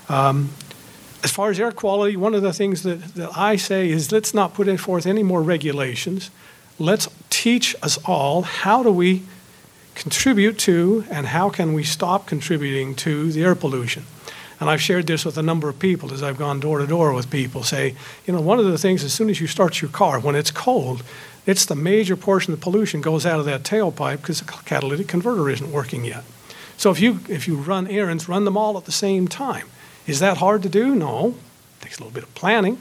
As far as air quality, one of the things that I say is let's not put forth any more regulations. Let's teach us all how do we contribute to and how can we stop contributing to the air pollution. And I've shared this with a number of people as I've gone door to door with people. Say, one of the things, as soon as you start your car, when it's cold, it's the major portion of the pollution goes out of that tailpipe because the catalytic converter isn't working yet. So if you run errands, run them all at the same time. Is that hard to do? No. It takes a little bit of planning.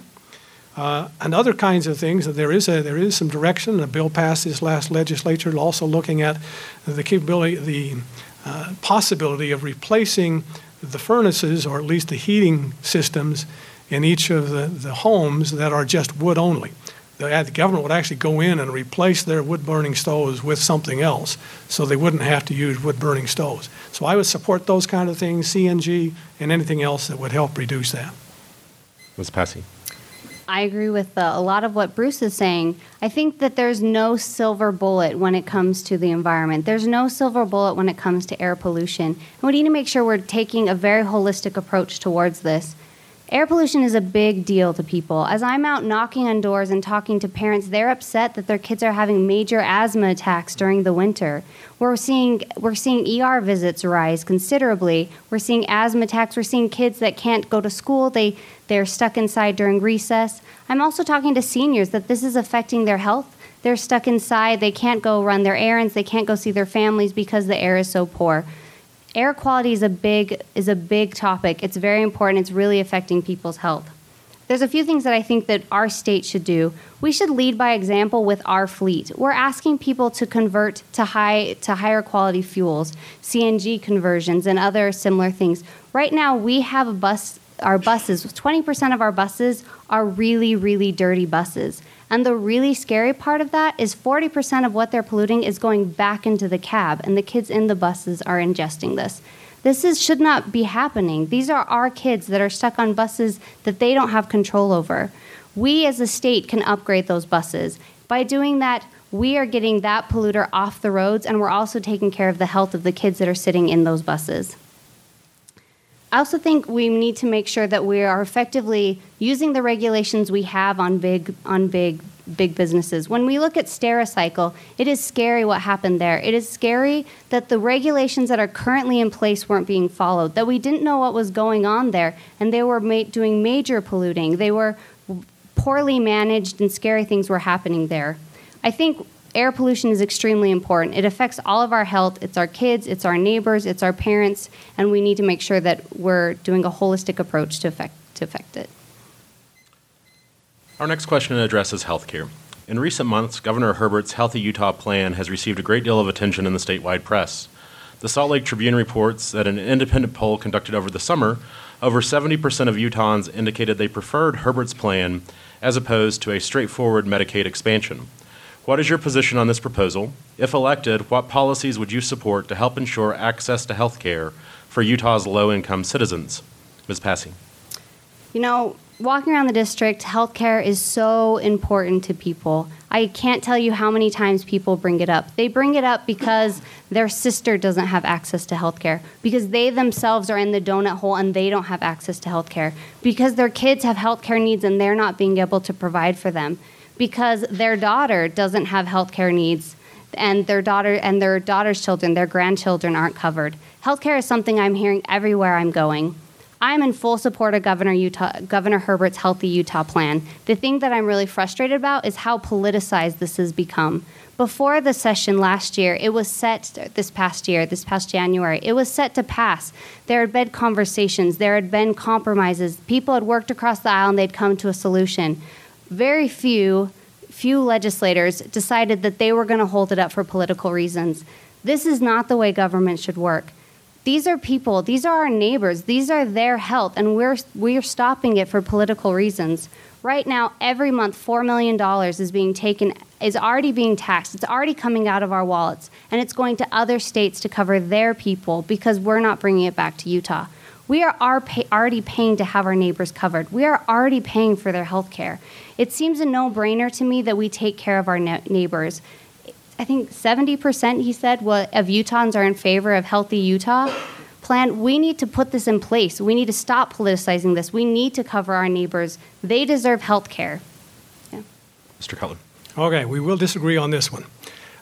And other kinds of things. There is some direction. A bill passed this last legislature also looking at the capability, the possibility of replacing the furnaces, or at least the heating systems, in each of the homes that are just wood only. The government would actually go in and replace their wood-burning stoves with something else so they wouldn't have to use wood-burning stoves. So I would support those kind of things, CNG, and anything else that would help reduce that. Ms. Passy. I agree with a lot of what Bruce is saying. I think that there's no silver bullet when it comes to the environment. There's no silver bullet when it comes to air pollution. And we need to make sure we're taking a very holistic approach towards this. Air pollution is a big deal to people. As I'm out knocking on doors and talking to parents, they're upset that their kids are having major asthma attacks during the winter. We're seeing ER visits rise considerably. We're seeing asthma attacks. We're seeing kids that can't go to school. They're stuck inside during recess. I'm also talking to seniors that this is affecting their health. They're stuck inside. They can't go run their errands. They can't go see their families because the air is so poor. Air quality is a big topic. It's very important. It's really affecting people's health. There's a few things that I think that our state should do. We should lead by example with our fleet. We're asking people to convert to higher quality fuels, CNG conversions, and other similar things. Right now, we have our buses, 20% of our buses are really, really dirty buses. And the really scary part of that is 40% of what they're polluting is going back into the cab, and the kids in the buses are ingesting this. Should not be happening. These are our kids that are stuck on buses that they don't have control over. We as a state can upgrade those buses. By doing that, we are getting that polluter off the roads, and we're also taking care of the health of the kids that are sitting in those buses. I also think we need to make sure that we are effectively using the regulations we have on big businesses. When we look at Stericycle, it is scary what happened there. It is scary that the regulations that are currently in place weren't being followed, that we didn't know what was going on there, and they were doing major polluting. They were poorly managed, and scary things were happening there. I think air pollution is extremely important. It affects all of our health. It's our kids, it's our neighbors, it's our parents, and we need to make sure that we're doing a holistic approach to affect it. Our next question addresses healthcare. In recent months, Governor Herbert's Healthy Utah plan has received a great deal of attention in the statewide press. The Salt Lake Tribune reports that in an independent poll conducted over the summer, over 70% of Utahns indicated they preferred Herbert's plan as opposed to a straightforward Medicaid expansion. What is your position on this proposal? If elected, what policies would you support to help ensure access to health care for Utah's low-income citizens? Ms. Passy. Walking around the district, health care is so important to people. I can't tell you how many times people bring it up. They bring it up because their sister doesn't have access to health care, because they themselves are in the donut hole and they don't have access to health care, because their kids have health care needs and they're not being able to provide for them, because their daughter doesn't have health care needs and their daughter's children, their grandchildren aren't covered. Health care is something I'm hearing everywhere I'm going. I'm in full support of Governor Herbert's Healthy Utah plan. The thing that I'm really frustrated about is how politicized this has become. Before the session last year, it was set, this past January, it was set to pass. There had been conversations, there had been compromises. People had worked across the aisle and they'd come to a solution. Very few legislators decided that they were going to hold it up for political reasons. This is not the way government should work. These are people, these are our neighbors, these are their health, and we're stopping it for political reasons. Right now, every month, $4 million is already being taxed. It's already coming out of our wallets, and it's going to other states to cover their people because we're not bringing it back to Utah. We are already paying to have our neighbors covered. We are already paying for their health care. It seems a no-brainer to me that we take care of our neighbors. I think 70%, he said, of Utahns are in favor of Healthy Utah plan. We need to put this in place. We need to stop politicizing this. We need to cover our neighbors. They deserve health care. Yeah. Mr. Cutler. Okay, we will disagree on this one.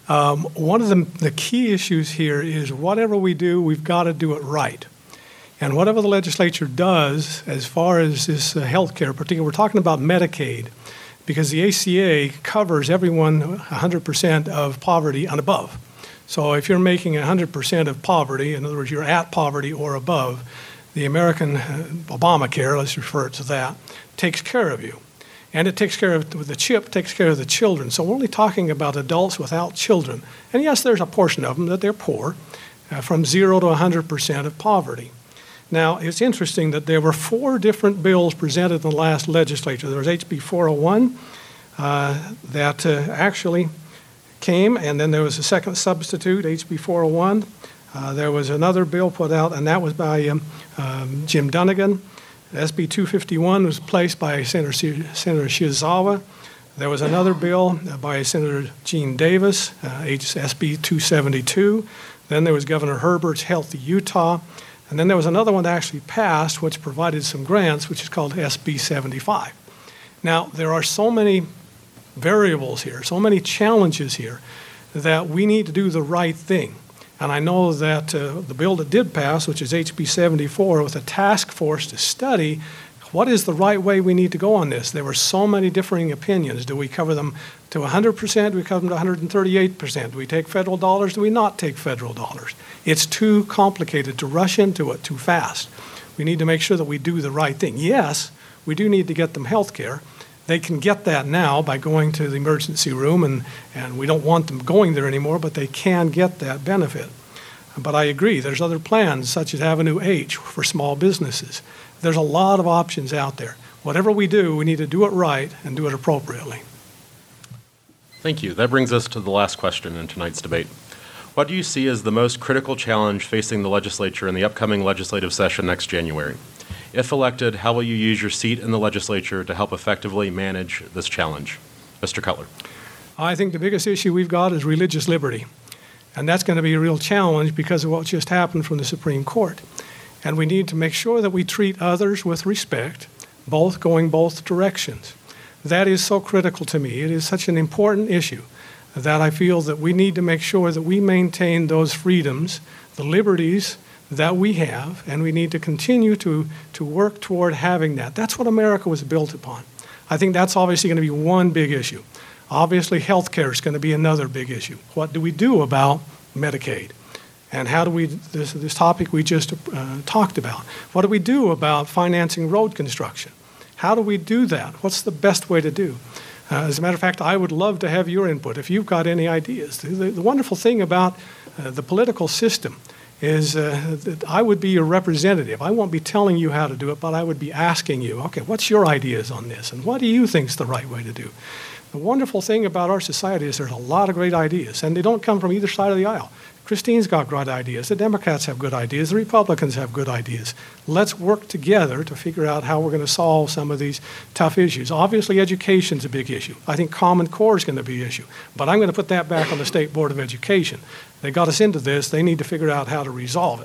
One of the key issues here is whatever we do, we've got to do it right. And whatever the legislature does as far as this health care, particularly we're talking about Medicaid, because the ACA covers everyone 100% of poverty and above. So if you're making 100% of poverty, in other words, you're at poverty or above, the American Obamacare, let's refer to that, takes care of you. And it takes care of, the CHIP takes care of the children. So we're only talking about adults without children. And yes, there's a portion of them that they're poor, from 0 to 100% of poverty. Now, it's interesting that there were 4 different bills presented in the last legislature. There was HB 401 that actually came, and then there was a second substitute, HB 401. There was another bill put out, and that was by Jim Dunnigan. SB 251 was placed by Senator Shizawa. There was another bill by Senator Gene Davis, SB 272. Then there was Governor Herbert's Healthy Utah. And then there was another one that actually passed, which provided some grants, which is called SB 75. Now, there are so many variables here, so many challenges here, that we need to do the right thing. And I know that the bill that did pass, which is HB 74, with a task force to study what is the right way we need to go on this. There were so many differing opinions. Do we cover them to 100%? Do we cover them to 138%? Do we take federal dollars? Do we not take federal dollars? It's too complicated to rush into it too fast. We need to make sure that we do the right thing. Yes, we do need to get them health care. They can get that now by going to the emergency room, and we don't want them going there anymore, but they can get that benefit. But I agree, there's other plans, such as Avenue H for small businesses. There's a lot of options out there. Whatever we do, we need to do it right and do it appropriately. Thank you. That brings us to the last question in tonight's debate. What do you see as the most critical challenge facing the legislature in the upcoming legislative session next January? If elected, how will you use your seat in the legislature to help effectively manage this challenge? Mr. Cutler. I think the biggest issue we've got is religious liberty. And that's going to be a real challenge because of what just happened from the Supreme Court. And we need to make sure that we treat others with respect, going both directions. That is so critical to me. It is such an important issue that I feel that we need to make sure that we maintain those freedoms, the liberties that we have, and we need to continue to work toward having that. That's what America was built upon. I think that's obviously going to be one big issue. Obviously, health care is going to be another big issue. What do we do about Medicaid? And how do we, this topic we just talked about, what do we do about financing road construction? How do we do that? What's the best way to do? As a matter of fact, I would love to have your input if you've got any ideas. The wonderful thing about the political system is that I would be your representative. I won't be telling you how to do it, but I would be asking you, okay, what's your ideas on this? And what do you think is the right way to do? The wonderful thing about our society is there's a lot of great ideas, and they don't come from either side of the aisle. Christine's got great ideas. The Democrats have good ideas. The Republicans have good ideas. Let's work together to figure out how we're going to solve some of these tough issues. Obviously, education's a big issue. I think Common Core is going to be an issue. But I'm going to put that back on the State Board of Education. They got us into this. They need to figure out how to resolve it.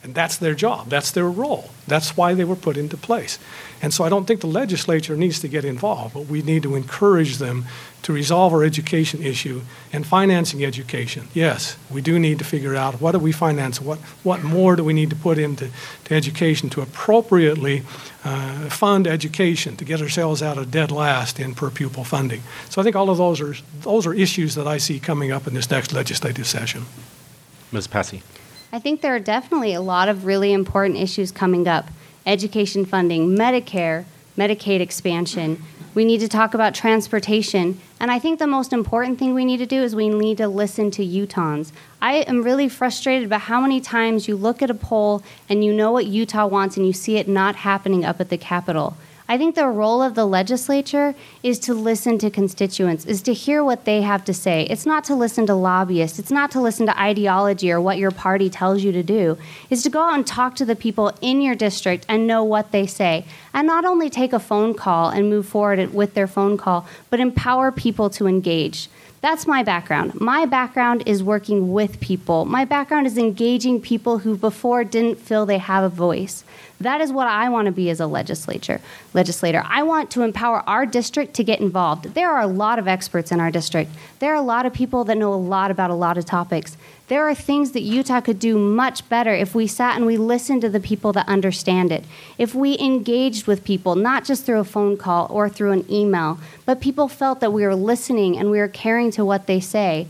And that's their job. That's their role. That's why they were put into place. And so I don't think the legislature needs to get involved, but we need to encourage them to resolve our education issue and financing education. Yes, we do need to figure out what do we finance, what more do we need to put into education to appropriately fund education to get ourselves out of dead last in per pupil funding. So I think all of those are issues that I see coming up in this next legislative session. Ms. Passy. I think there are definitely a lot of really important issues coming up. Education funding, Medicare, Medicaid expansion. We need to talk about transportation. And I think the most important thing we need to do is we need to listen to Utahns. I am really frustrated about how many times you look at a poll and you know what Utah wants and you see it not happening up at the Capitol. I think the role of the legislature is to listen to constituents, is to hear what they have to say. It's not to listen to lobbyists. It's not to listen to ideology or what your party tells you to do. It's to go out and talk to the people in your district and know what they say. And not only take a phone call and move forward with their phone call, but empower people to engage. That's my background. My background is working with people. My background is engaging people who before didn't feel they have a voice. That is what I want to be as a legislator. I want to empower our district to get involved. There are a lot of experts in our district. There are a lot of people that know a lot about a lot of topics. There are things that Utah could do much better if we sat and we listened to the people that understand it. If we engaged with people, not just through a phone call or through an email, but people felt that we were listening and we were caring to what they say.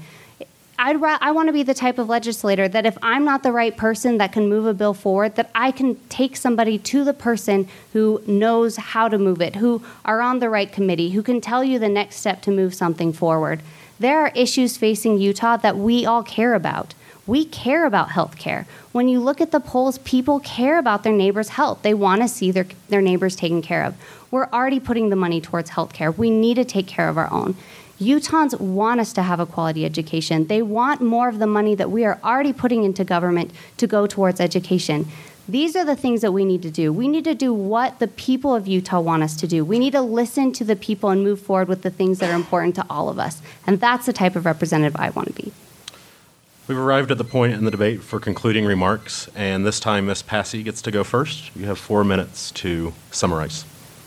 I want to be the type of legislator that if I'm not the right person that can move a bill forward, that I can take somebody to the person who knows how to move it, who are on the right committee, who can tell you the next step to move something forward. There are issues facing Utah that we all care about. We care about health care. When you look at the polls, people care about their neighbors' health. They want to see their neighbors taken care of. We're already putting the money towards health care. We need to take care of our own. Utahns want us to have a quality education. They want more of the money that we are already putting into government to go towards education. These are the things that we need to do. We need to do what the people of Utah want us to do. We need to listen to the people and move forward with the things that are important to all of us. And that's the type of representative I want to be. We've arrived at the point in the debate for concluding remarks, and this time Ms. Passy gets to go first. You have 4 minutes to summarize.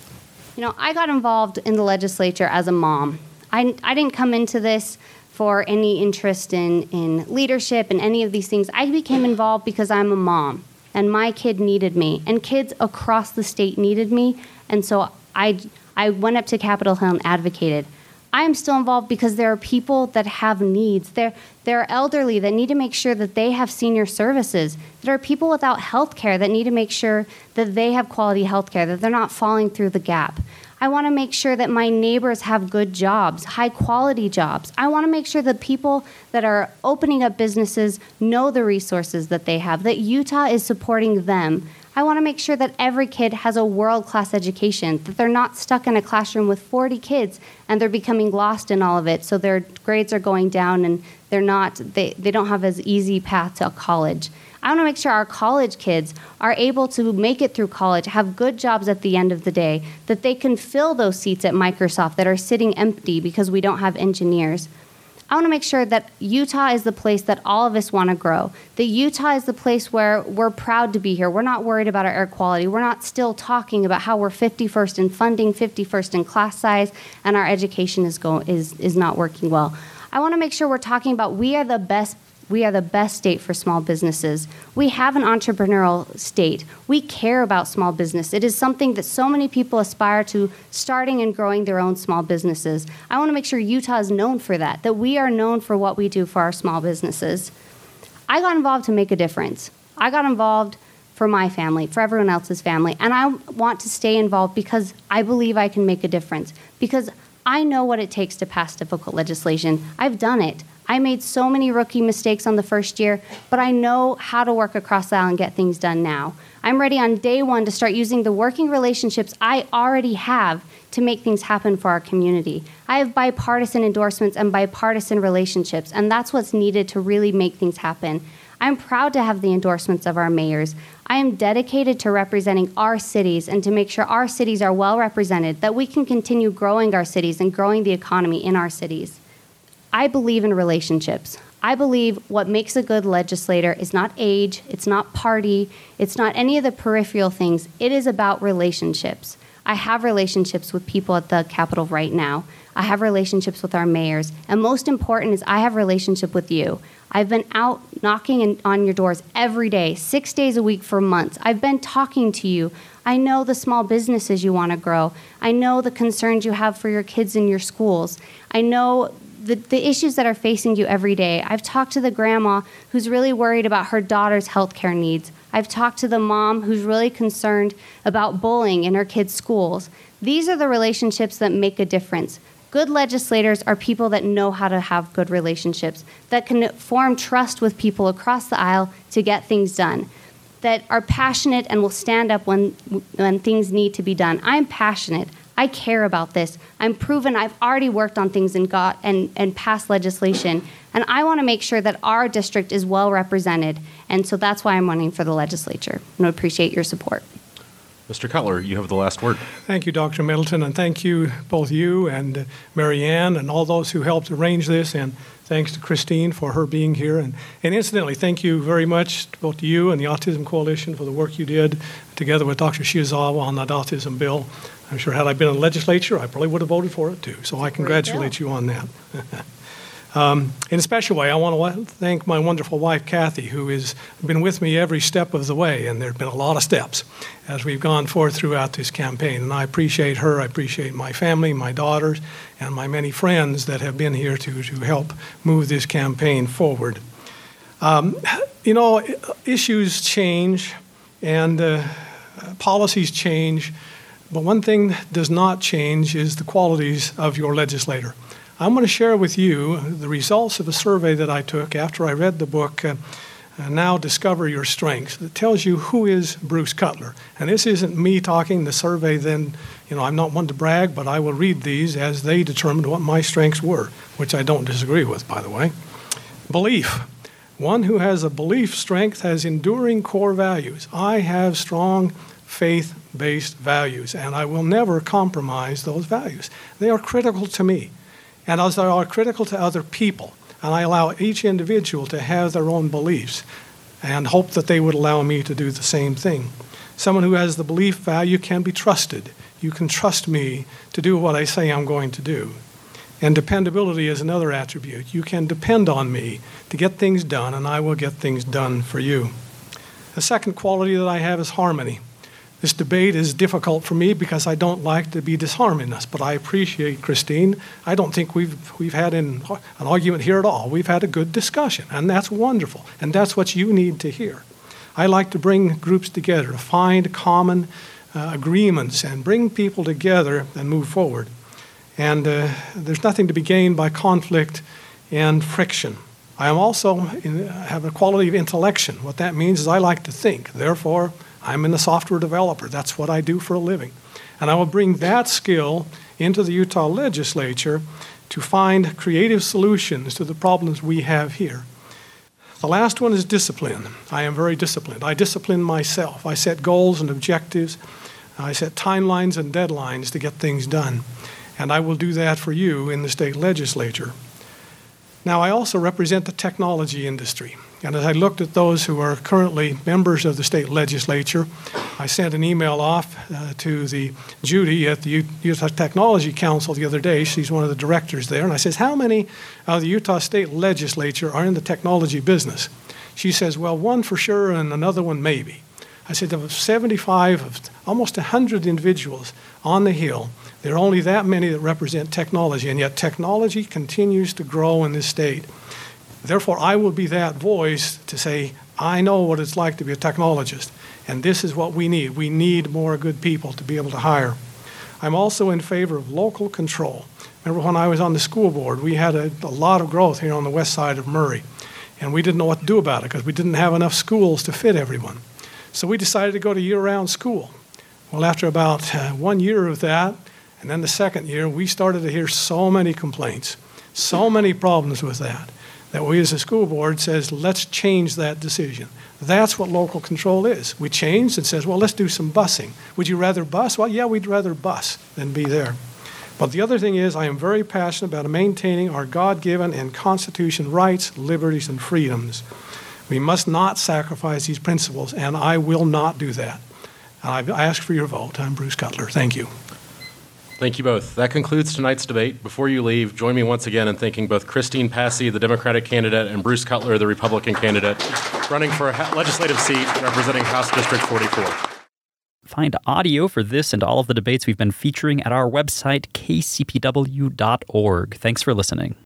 I got involved in the legislature as a mom. I didn't come into this for any interest in leadership and any of these things. I became involved because I'm a mom, and my kid needed me, and kids across the state needed me, and so I went up to Capitol Hill and advocated. I am still involved because there are people that have needs. There are elderly that need to make sure that they have senior services. There are people without health care that need to make sure that they have quality health care, that they're not falling through the gap. I want to make sure that my neighbors have good jobs, high-quality jobs. I want to make sure that people that are opening up businesses know the resources that they have, that Utah is supporting them. I want to make sure that every kid has a world-class education, that they're not stuck in a classroom with 40 kids and they're becoming lost in all of it, so their grades are going down and they don't have as easy path to college. I want to make sure our college kids are able to make it through college, have good jobs at the end of the day, that they can fill those seats at Microsoft that are sitting empty because we don't have engineers. I want to make sure that Utah is the place that all of us want to grow. That Utah is the place where we're proud to be here. We're not worried about our air quality. We're not still talking about how we're 51st in funding, 51st in class size, and our education is not working well. I want to make sure we're talking about we are the best state for small businesses. We have an entrepreneurial state. We care about small business. It is something that so many people aspire to, starting and growing their own small businesses. I want to make sure Utah is known for that we are known for what we do for our small businesses. I got involved to make a difference. I got involved for my family, for everyone else's family, and I want to stay involved because I believe I can make a difference, because I know what it takes to pass difficult legislation. I've done it. I made so many rookie mistakes on the first year, but I know how to work across the aisle and get things done now. I'm ready on day one to start using the working relationships I already have to make things happen for our community. I have bipartisan endorsements and bipartisan relationships, and that's what's needed to really make things happen. I'm proud to have the endorsements of our mayors. I am dedicated to representing our cities and to make sure our cities are well represented, that we can continue growing our cities and growing the economy in our cities. I believe in relationships. I believe what makes a good legislator is not age, it's not party, it's not any of the peripheral things. It is about relationships. I have relationships with people at the Capitol right now. I have relationships with our mayors. And most important is I have a relationship with you. I've been out knocking on your doors every day, 6 days a week for months. I've been talking to you. I know the small businesses you want to grow. I know the concerns you have for your kids in your schools. I know the issues that are facing you every day. I've talked to the grandma who's really worried about her daughter's healthcare needs. I've talked to the mom who's really concerned about bullying in her kids' schools. These are the relationships that make a difference. Good legislators are people that know how to have good relationships, that can form trust with people across the aisle to get things done, that are passionate and will stand up when things need to be done. I'm passionate. I care about this. I'm proven. I've already worked on things and passed legislation. And I want to make sure that our district is well represented. And so that's why I'm running for the legislature. And I appreciate your support. Mr. Cutler, you have the last word. Thank you, Dr. Middleton, and thank you, both you and Mary Ann and all those who helped arrange this, and thanks to Christine for her being here. And incidentally, thank you very much both to you and the Autism Coalition for the work you did together with Dr. Shizawa on that autism bill. I'm sure had I been in the legislature, I probably would have voted for it too. So I congratulate you on that. In a special way, I want to thank my wonderful wife, Kathy, who has been with me every step of the way, and there have been a lot of steps as we've gone forth throughout this campaign. And I appreciate her, I appreciate my family, my daughters, and my many friends that have been here to help move this campaign forward. Issues change and policies change, but one thing that does not change is the qualities of your legislator. I'm going to share with you the results of a survey that I took after I read the book, Now Discover Your Strengths. It tells you who is Bruce Cutler. And this isn't me talking. The survey then, I'm not one to brag, but I will read these as they determined what my strengths were, which I don't disagree with, by the way. Belief. One who has a belief strength has enduring core values. I have strong faith-based values, and I will never compromise those values. They are critical to me. And as they are critical to other people, and I allow each individual to have their own beliefs and hope that they would allow me to do the same thing. Someone who has the belief value can be trusted. You can trust me to do what I say I'm going to do. And dependability is another attribute. You can depend on me to get things done, and I will get things done for you. The second quality that I have is harmony. This debate is difficult for me because I don't like to be disharmonious, but I appreciate Christine. I don't think we've had an argument here at all. We've had a good discussion, and that's wonderful, and that's what you need to hear. I like to bring groups together, to find common agreements and bring people together and move forward. And there's nothing to be gained by conflict and friction. I am also have a quality of intellection. What that means is I like to think. Therefore, I'm a software developer. That's what I do for a living. And I will bring that skill into the Utah legislature to find creative solutions to the problems we have here. The last one is discipline. I am very disciplined. I discipline myself. I set goals and objectives. I set timelines and deadlines to get things done. And I will do that for you in the state legislature. Now, I also represent the technology industry. And as I looked at those who are currently members of the state legislature, I sent an email off to Judy at the Utah Technology Council the other day. She's one of the directors there. And I says, how many of the Utah state legislature are in the technology business? She says, well, one for sure and another one maybe. I said, of 75, of almost 100 individuals on the Hill, there are only that many that represent technology, and yet technology continues to grow in this state. Therefore, I will be that voice to say, I know what it's like to be a technologist, and this is what we need. We need more good people to be able to hire. I'm also in favor of local control. Remember when I was on the school board, we had a lot of growth here on the west side of Murray, and we didn't know what to do about it because we didn't have enough schools to fit everyone. So we decided to go to year-round school. Well, after about 1 year of that, and then the second year, we started to hear so many complaints, so many problems with that we as a school board says, let's change that decision. That's what local control is. We changed and says, well, let's do some busing. Would you rather bus? Well, yeah, we'd rather bus than be there. But the other thing is, I am very passionate about maintaining our God-given and Constitution rights, liberties, and freedoms. We must not sacrifice these principles, and I will not do that. I ask for your vote. I'm Bruce Cutler. Thank you. Thank you both. That concludes tonight's debate. Before you leave, join me once again in thanking both Christine Passy, the Democratic candidate, and Bruce Cutler, the Republican candidate, running for a legislative seat representing House District 44. Find audio for this and all of the debates we've been featuring at our website, kcpw.org. Thanks for listening.